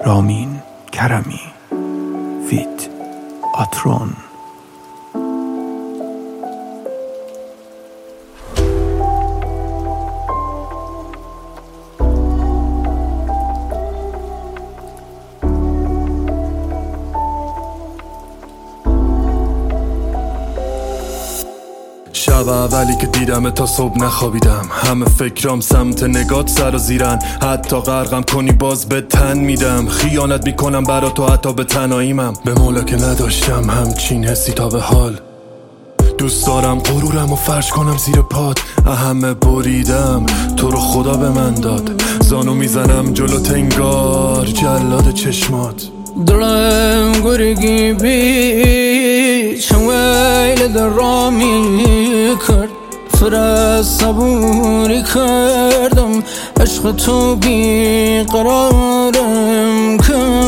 رامین کرمی فیت آترون. شب اولی که دیدم تا صبح نخوابیدم، همه فکرام سمت نگات سر و زیرن. حتی غرقم کنی باز به تن میدم، خیانت میکنم برا تو حتی به تنهاییمم. به مولا که نداشتم همچین حسی تا به حال. دوست دارم غرورم و فرش کنم زیر پات، همه بریدم تو رو خدا به من داد. زانو میزنم جلو تنگار جلاد چشمات. دلم گرگی بی چویل در رامی کرد، فرست صبوری کردم، عشق تو بی قرارم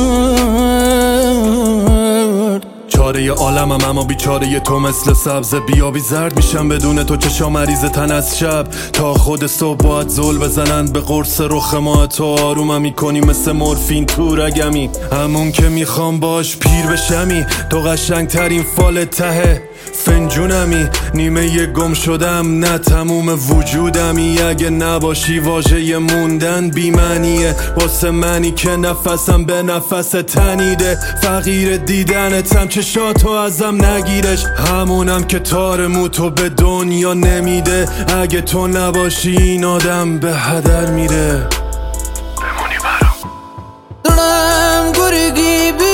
کرد. چاره عالمم اما بیچاره تو، مثل سبز بیابی زرد میشم بدون تو. چشام مریض تن از شب تا خود صبح باید زل بزنن به قرص رخ ما. تو آرومم میکنی مثل مورفین تو رگمی، همون که میخوام باش پیر بشمی. تو قشنگ ترین فال ته فنجونمی، نیمه گم شدم نه تموم وجودمی. اگه نباشی واژه موندن بی‌معنیه واسه منی که نفسم به نفس تنیده. فقیر دیدنتم چشاتو ازم نگیرش، همونم که تار موتو به دنیا نمیده. اگه تو نباشی این آدم به هدر میره. بمونی برام دلم گرگی بی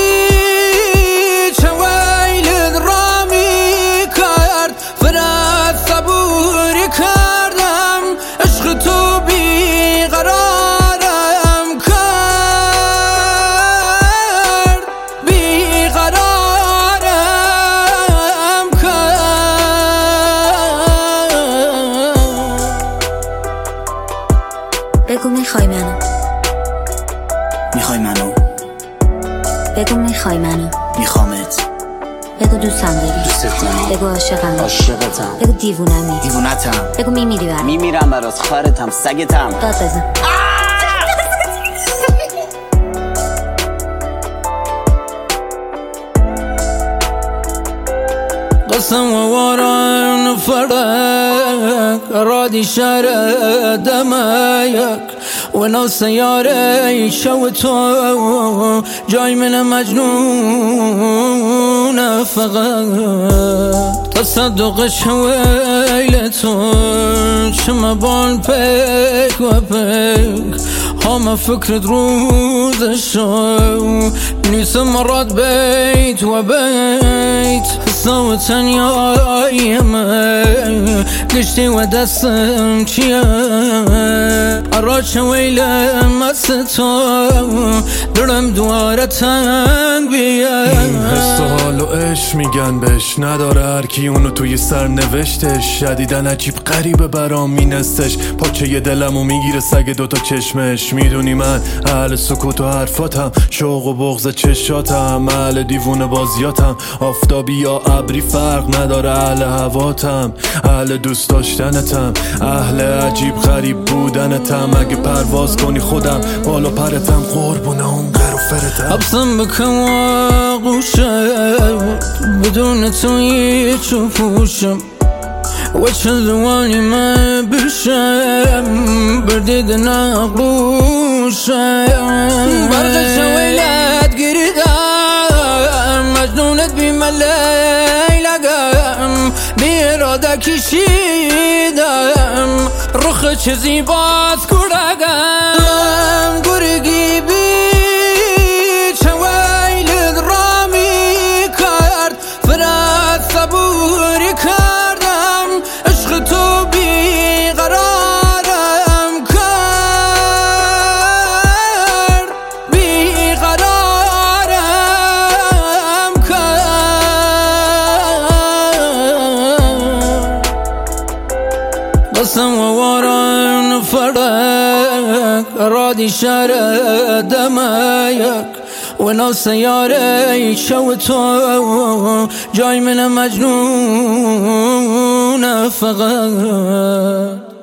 بگو میخوای منو، میخوای منو، بگو میخوای منو، میخوامت، بگو دوستم داری، دوستت دارم، بگو عاشقم، عاشقتم، بگو دیوونمی، دیوونتم، بگو میمیری برام، میمیرم برات، خارتم، سگتم. داد بزن. قسم واران فرق رادي شارع دمايك ولو سيارة شوتو جاي من مجنون فقط تصدق شويلتون شما بان بيك وبيك هم فكرة روز الشو نيس مرات بيت وبيت صوتا يا يمي قشتي ودسم چيه اراش ويلة مستو درم دواره تنگ بیه. این حس و حال و عشق میگن بهش، نداره هرکی اونو توی سر نوشتش. شدیدن عجیب غریبه برام مینستش، پاچه دلمو میگیره سگ دوتا چشمش. میدونی من اهل سکوت و حرفاتم، شوق و بغض چشاتم، اهل دیوونه بازیاتم. آفتابی یا ابری فرق نداره، اهل هواتم، اهل دوست داشتنتم، اهل عجیب غریب بودنتم. اگه پرواز کنی خودم بالا پرتم، قربونه اون قروفرتم. حبسم بکن واقوشم بدون تو هیچ و پوشم و چلوانی من بشم بردید نقروشم. برق شویلت گریدم مجنونت بیملیلگم بیراده کشیدم رخ چیزی باز کرگم گرگی بی چویلت رامی کرد فرد صبوری کردم عشق تو بی قرارم کرد بی قرارم کرد. قسم واران فرق رادي شارع دمايك ولو سيارة شوتو جاي من مجنون فقط